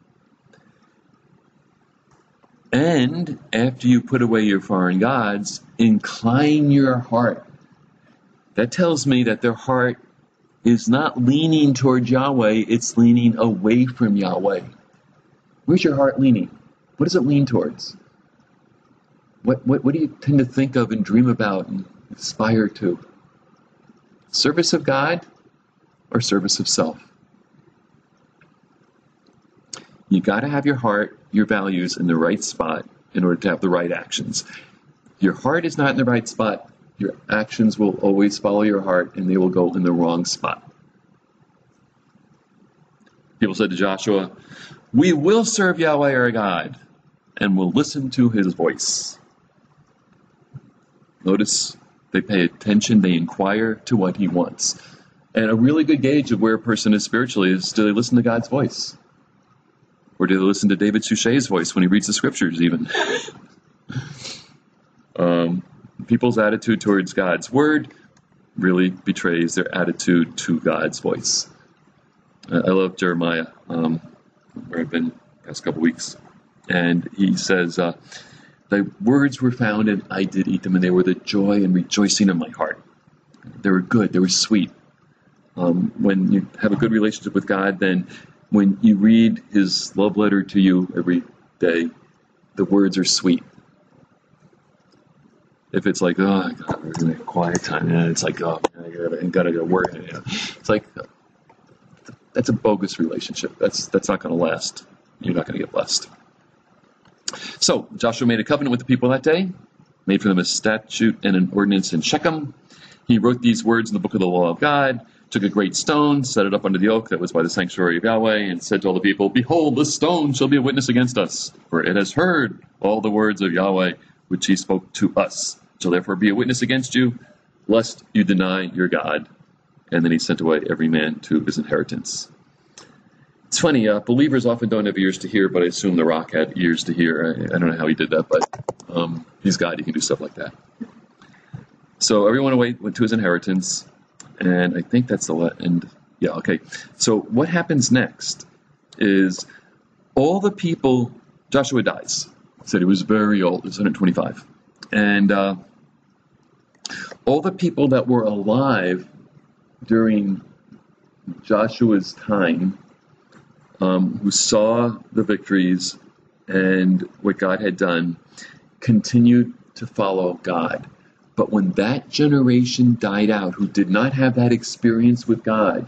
And after you put away your foreign gods, incline your heart. That tells me that their heart is not leaning toward Yahweh, it's leaning away from Yahweh. Where's your heart leaning? What does it lean towards? What do you tend to think of and dream about and aspire to? Service of God or service of self? You got to have your heart, your values in the right spot in order to have the right actions. If your heart is not in the right spot, your actions will always follow your heart and they will go in the wrong spot. People said to Joshua, we will serve Yahweh our God and will listen to his voice. Notice they pay attention, they inquire to what he wants. And a really good gauge of where a person is spiritually is, do they listen to God's voice? Or do they listen to David Suchet's voice when he reads the scriptures even? People's attitude towards God's word really betrays their attitude to God's voice. I love Jeremiah, where I've been the past couple weeks. And he says, thy words were found and I did eat them, and they were the joy and rejoicing of my heart. They were good, they were sweet. When you have a good relationship with God, then when you read his love letter to you every day, the words are sweet. If it's like, oh, God, we're going to have quiet time, and it's like, oh, I gotta go work. It's like, that's a bogus relationship. That's not going to last. You're not going to get blessed. So Joshua made a covenant with the people that day, made for them a statute and an ordinance in Shechem. He wrote these words in the book of the law of God, took a great stone, set it up under the oak that was by the sanctuary of Yahweh, and said to all the people, behold, this stone shall be a witness against us, for it has heard all the words of Yahweh, which he spoke to us. Shall therefore be a witness against you, lest you deny your God. And then he sent away every man to his inheritance. It's funny, believers often don't have ears to hear, but I assume the rock had ears to hear. I don't know how he did that, but he's God, he can do stuff like that. So everyone went to his inheritance, and I think that's the end. Yeah, okay. So what happens next is all the people, Joshua dies. He said he was very old, he was 125. And All the people that were alive during Joshua's time, who saw the victories and what God had done, continued to follow God. But when that generation died out, who did not have that experience with God,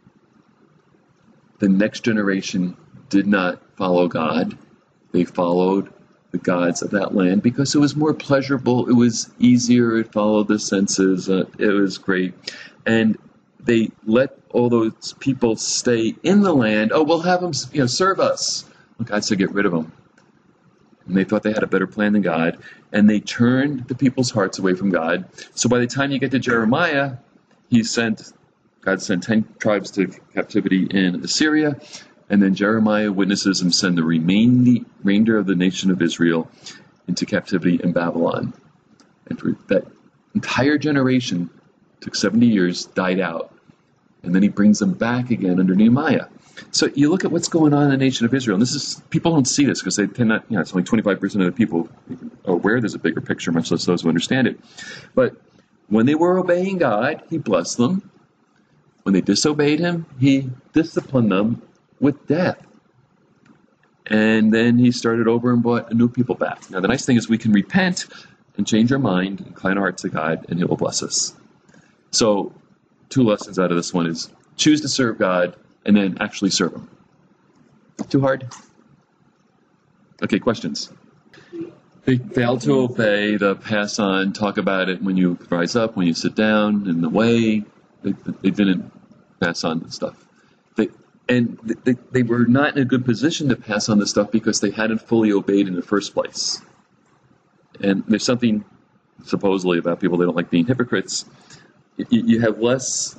the next generation did not follow God. They followed the gods of that land because it was more pleasurable, it was easier, it followed the senses, it was great. And they let all those people stay in the land. Oh, we'll have them, serve us. Well, God said, get rid of them. And they thought they had a better plan than God, and they turned the people's hearts away from God. So by the time you get to Jeremiah, God sent 10 tribes to captivity in Assyria, and then Jeremiah witnesses him send the remainder of the nation of Israel into captivity in Babylon. And for that entire generation, took 70 years, died out, and then he brings them back again under Nehemiah. So you look at what's going on in the nation of Israel, and this is, people don't see this because they tend not, it's only 25% of the people are aware there's a bigger picture, much less those who understand it. But when they were obeying God, he blessed them. When they disobeyed him, he disciplined them with death. And then he started over and brought a new people back. Now the nice thing is we can repent and change our mind, incline our hearts to God, and he will bless us. So 2 lessons out of this one is choose to serve God and then actually serve him. Too hard? Okay, questions? They failed to obey the pass on, talk about it when you rise up, when you sit down, in the way. They didn't pass on the stuff. They were not in a good position to pass on the stuff because they hadn't fully obeyed in the first place. And there's something supposedly about people, they don't like being hypocrites. You have less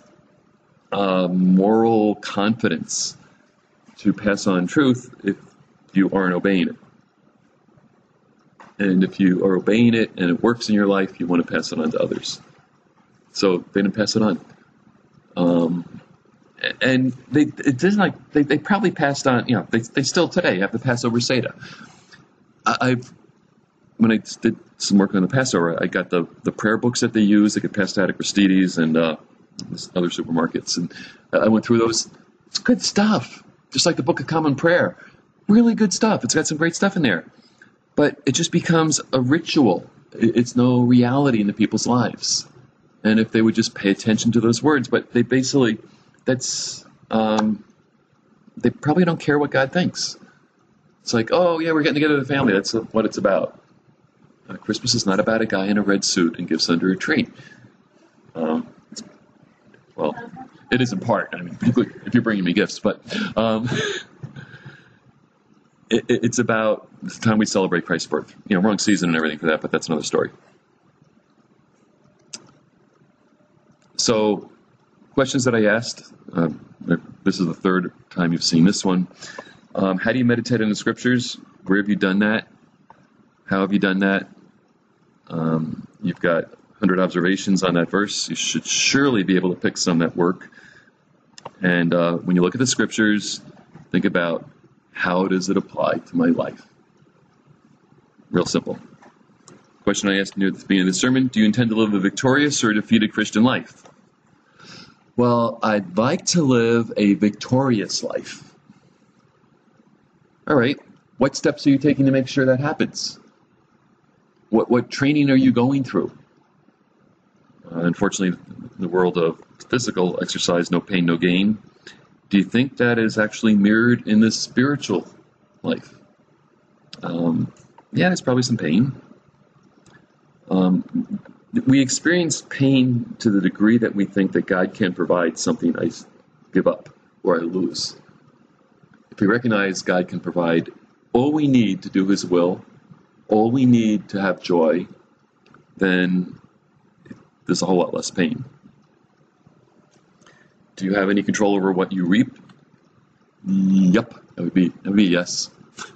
moral confidence to pass on truth if you aren't obeying it. And if you are obeying it and it works in your life, you want to pass it on to others. So they didn't pass it on. And they probably passed on, they still today have the Passover Seder. When I did some work on the Passover, I got the prayer books that they use. They get passed out at Christie's and other supermarkets. And I went through those. It's good stuff. Just like the Book of Common Prayer. Really good stuff. It's got some great stuff in there. But it just becomes a ritual. It's no reality in the people's lives. And if they would just pay attention to those words, but they basically, they probably don't care what God thinks. It's like, oh yeah, we're getting together as a family. That's what it's about. Christmas is not about a guy in a red suit and gifts under a tree. Well, it is in part. I mean, if you're bringing me gifts, but it's about the time we celebrate Christ's birth. Wrong season and everything for that, but that's another story. So, questions that I asked. This is the third time you've seen this one. How do you meditate on the scriptures? Where have you done that? How have you done that? You've got 100 observations on that verse. You should surely be able to pick some that work. And when you look at the scriptures, think about how does it apply to my life? Real simple. Question I asked near the beginning of the sermon, do you intend to live a victorious or a defeated Christian life? Well, I'd like to live a victorious life. All right. What steps are you taking to make sure that happens? What training are you going through? Unfortunately, in the world of physical exercise, no pain, no gain. Do you think that is actually mirrored in the spiritual life? Yeah, there's probably some pain. We experience pain to the degree that we think that God can provide something I give up or I lose. If we recognize God can provide all we need to do his will, all we need to have joy, then there's a whole lot less pain. Do you have any control over what you reap? Yep, that would be yes.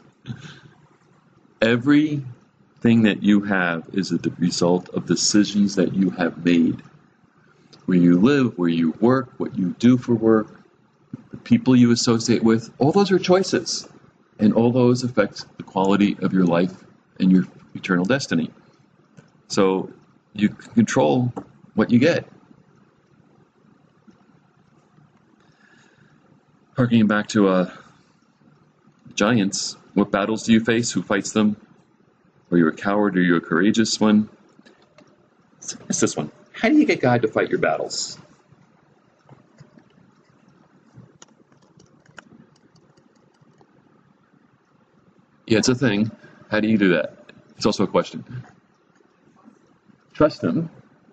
Everything that you have is the result of decisions that you have made. Where you live, where you work, what you do for work, the people you associate with, all those are choices. And all those affect the quality of your life and your eternal destiny. So you can control what you get. Harking back to giants, what battles do you face? Who fights them? Are you a coward? Are you a courageous one? It's this one. How do you get God to fight your battles? Yeah, it's a thing. How do you do that? It's also a question. Trust Him.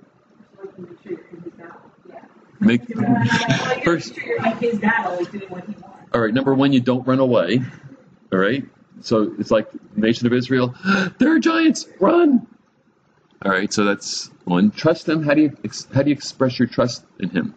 Make first. All right. Number one, you don't run away. All right. So it's like the nation of Israel. There are giants. Run. All right. So that's one. Trust Him. How do you express your trust in Him?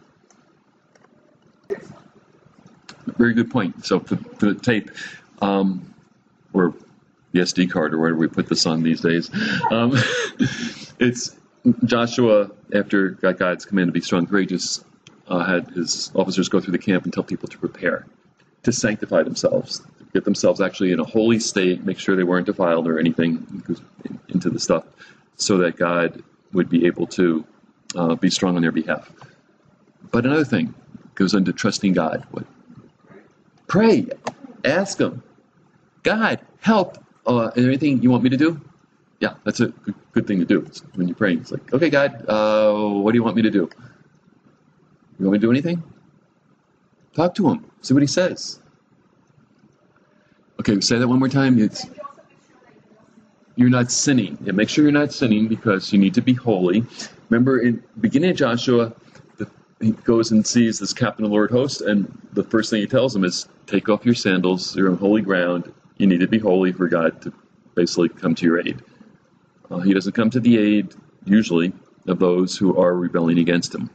Very good point. So for the tape, or the SD card, or wherever we put this on these days, it's Joshua, after got God's command to be strong and courageous, had his officers go through the camp and tell people to prepare, to sanctify themselves, to get themselves actually in a holy state, make sure they weren't defiled or anything into the stuff, so that God would be able to be strong on their behalf. But another thing goes into trusting God. What? Pray. Ask Him. God, help. Is there anything you want me to do? Yeah, that's a good thing to do. When you're praying, it's like, okay, God, what do you want me to do? You want me to do anything? Talk to Him. See what He says. Okay, say that one more time. You're not sinning. Yeah, make sure you're not sinning, because you need to be holy. Remember, in the beginning of Joshua, he goes and sees this captain of the Lord host, and the first thing he tells him is, take off your sandals. You're on holy ground. You need to be holy for God to basically come to your aid. He doesn't come to the aid, usually, of those who are rebelling against Him.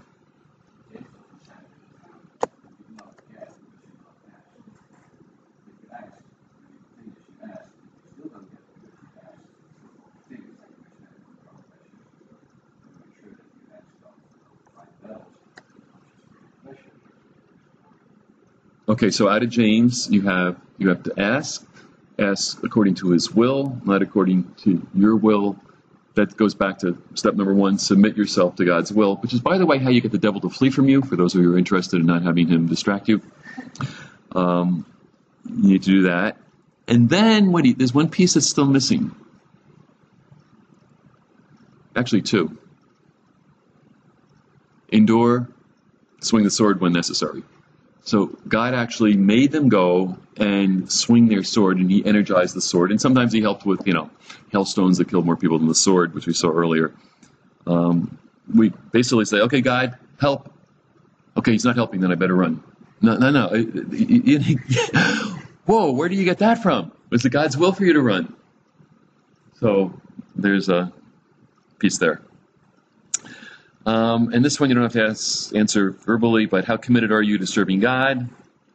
Okay, so out of James, you have to ask according to His will, not according to your will. That goes back to step number one: submit yourself to God's will, which is, by the way, how you get the devil to flee from you. For those of you who are interested in not having him distract you, you need to do that. And then there's one piece that's still missing. Actually, two. Endure, swing the sword when necessary. So God actually made them go and swing their sword, and He energized the sword. And sometimes He helped with, hailstones that killed more people than the sword, which we saw earlier. We basically say, okay, God, help. Okay, He's not helping, then I better run. No. Whoa, where do you get that from? Was it God's will for you to run? So there's a piece there. And this one you don't have to answer verbally, but how committed are you to serving God?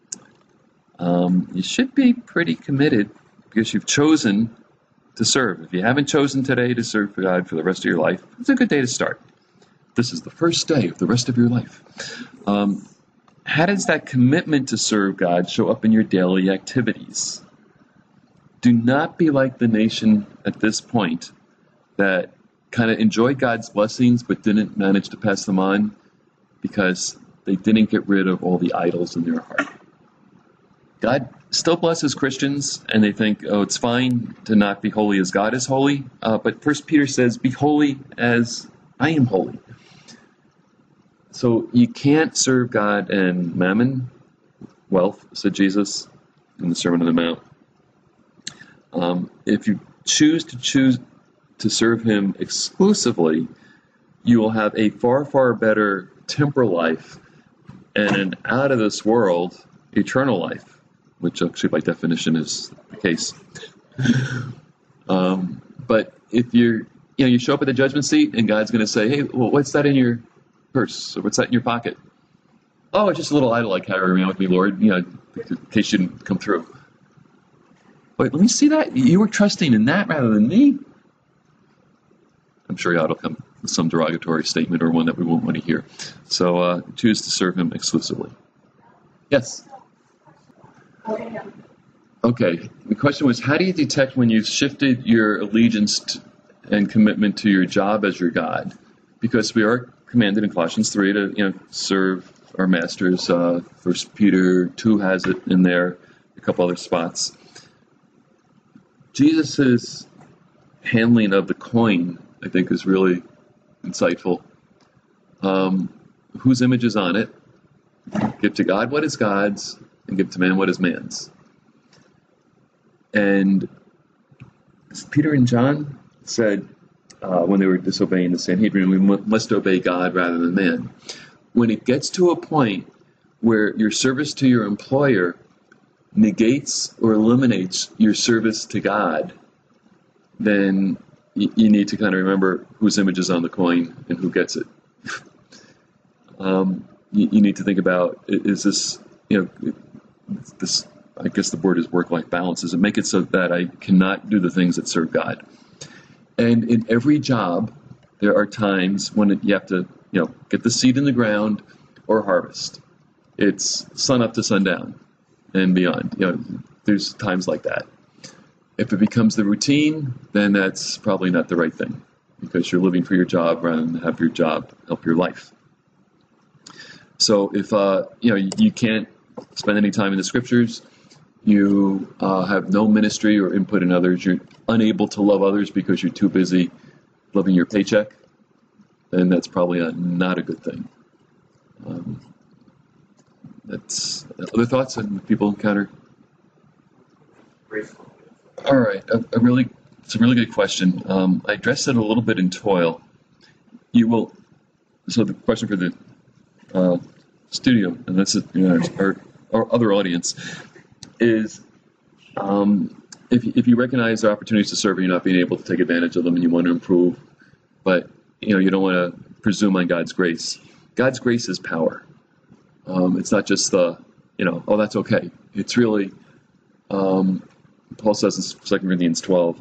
You should be pretty committed, because you've chosen to serve. If you haven't chosen today to serve for God for the rest of your life, it's a good day to start. This is the first day of the rest of your life. How does that commitment to serve God show up in your daily activities? Do not be like the nation at this point that kind of enjoyed God's blessings but didn't manage to pass them on because they didn't get rid of all the idols in their heart. God still blesses Christians, and they think, oh, it's fine to not be holy as God is holy. But 1 Peter says, be holy as I am holy. So you can't serve God and mammon, wealth, said Jesus in the Sermon on the Mount. If you choose to serve Him exclusively, you will have a far, far better temporal life and an out of this world eternal life, which actually by definition is the case. But if you show up at the judgment seat and God's going to say, hey, well, what's that in your purse? Or what's that in your pocket? Oh, it's just a little idol I carry around with me, Lord, in case you didn't come through. Wait, let me see that. You were trusting in that rather than me. I'm sure God will come with some derogatory statement or one that we won't want to hear. So choose to serve Him exclusively. Yes? Okay. The question was, how do you detect when you've shifted your allegiance and commitment to your job as your God, because we are commanded in Colossians 3 to serve our masters. First Peter 2 has it in there, a couple other spots. Jesus's handling of the coin, I think, is really insightful. Whose image is on it? Give to God what is God's, and give to man what is man's. And Peter and John said, when they were disobeying the Sanhedrin, we must obey God rather than man. When it gets to a point where your service to your employer negates or eliminates your service to God, then you need to kind of remember whose image is on the coin and who gets it. You need to think about, is this, this, I guess the word is work-life balance. Does it make it so that I cannot do the things that serve God? And in every job, there are times when you have to, get the seed in the ground or harvest. It's sun up to sundown and beyond. There's times like that. If it becomes the routine, then that's probably not the right thing, because you're living for your job rather than have your job help your life. So if you can't spend any time in the scriptures, you have no ministry or input in others, you're unable to love others because you're too busy loving your paycheck, then that's probably not a good thing. That's other thoughts that people encounter? All right, it's a really good question. I addressed it a little bit in Toil. So the question for the studio, and that's our other audience, is if you recognize there are opportunities to serve and you're not being able to take advantage of them and you want to improve, but you don't want to presume on God's grace. God's grace is power. It's not just oh, that's okay. It's really, Paul says in 2 Corinthians 12,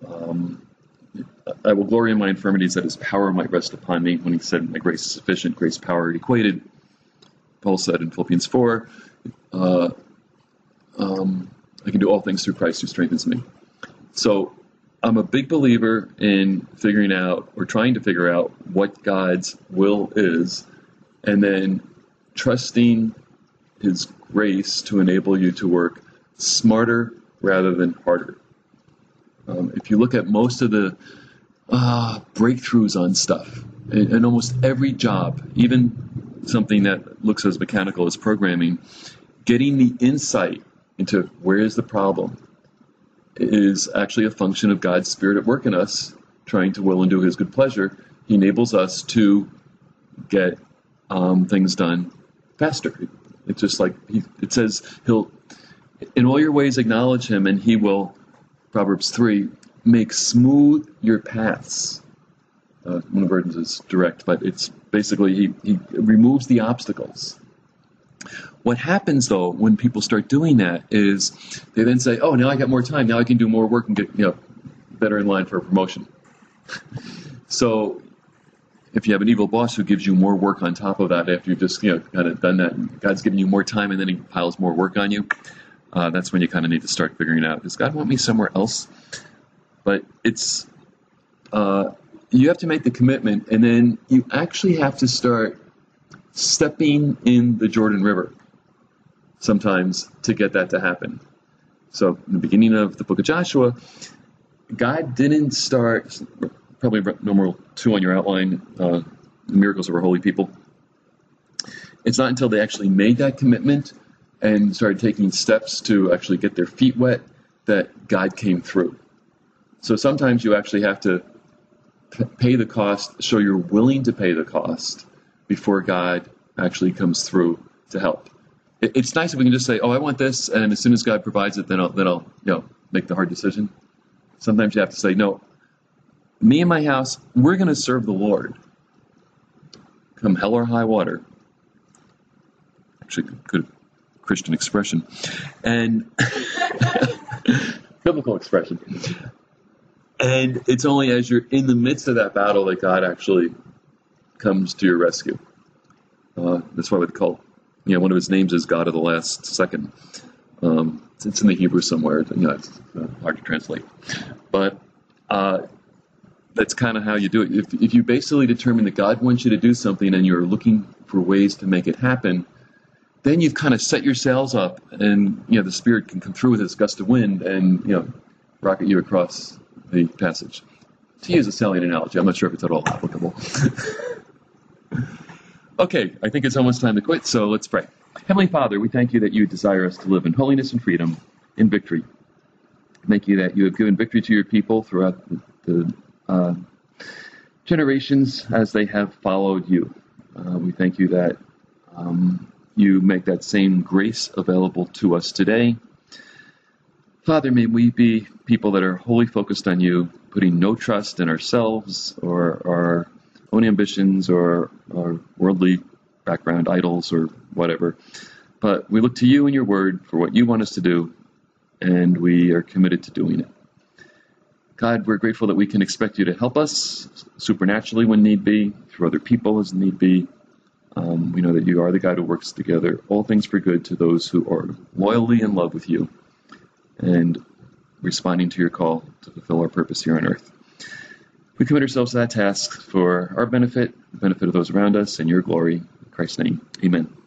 I will glory in my infirmities that his power might rest upon me. When he said, my grace is sufficient, grace, power are equated. Paul said in Philippians 4, I can do all things through Christ who strengthens me. So I'm a big believer in figuring out, or trying to figure out, what God's will is, and then trusting his grace to enable you to work smarter rather than harder. If you look at most of the breakthroughs on stuff, in almost every job, even something that looks as mechanical as programming, getting the insight into where is the problem is actually a function of God's Spirit at work in us, trying to will and do his good pleasure. He enables us to get things done faster. It's just like it says, he'll, in all your ways acknowledge him, and he will, Proverbs 3, make smooth your paths. One of the versions is direct, but it's basically he removes the obstacles. What happens, though, when people start doing that is they then say, oh, now I got more time. Now I can do more work and get better in line for a promotion. So if you have an evil boss who gives you more work on top of that after you've just kind of done that, and God's giving you more time and then he piles more work on you, that's when you kind of need to start figuring out, does God want me somewhere else? But it's you have to make the commitment, and then you actually have to start stepping in the Jordan River sometimes to get that to happen. So in the beginning of the book of Joshua, God didn't start, probably number 2 on your outline, the miracles of our holy people. It's not until they actually made that commitment and started taking steps to actually get their feet wet that God came through. So sometimes you actually have to pay the cost, show you're willing to pay the cost before God actually comes through to help. It's nice if we can just say, oh, I want this, and as soon as God provides it, then I'll make the hard decision. Sometimes you have to say, no, me and my house, we're going to serve the Lord. Come hell or high water. Actually, good Christian expression. And biblical expression. And it's only as you're in the midst of that battle that God actually comes to your rescue. That's why we call, one of his names is God of the last second. It's in the Hebrew somewhere. It's hard to translate. But That's kind of how you do it. If you basically determine that God wants you to do something and you're looking for ways to make it happen, then you've kind of set your sails up, and the Spirit can come through with its gust of wind and rocket you across the passage. To use a salient analogy, I'm not sure if it's at all applicable. Okay, I think it's almost time to quit, so let's pray. Heavenly Father, we thank you that you desire us to live in holiness and freedom, in victory. Thank you that you have given victory to your people throughout the generations as they have followed you. We thank you that you make that same grace available to us today. Father, may we be people that are wholly focused on you, putting no trust in ourselves or our own ambitions or our worldly background idols or whatever. But we look to you and your word for what you want us to do, and we are committed to doing it. God, we're grateful that we can expect you to help us supernaturally when need be, through other people as need be. We know that you are the God who works together all things for good to those who are loyally in love with you and responding to your call to fulfill our purpose here on earth. We commit ourselves to that task for our benefit, the benefit of those around us, and your glory. In Christ's name, amen.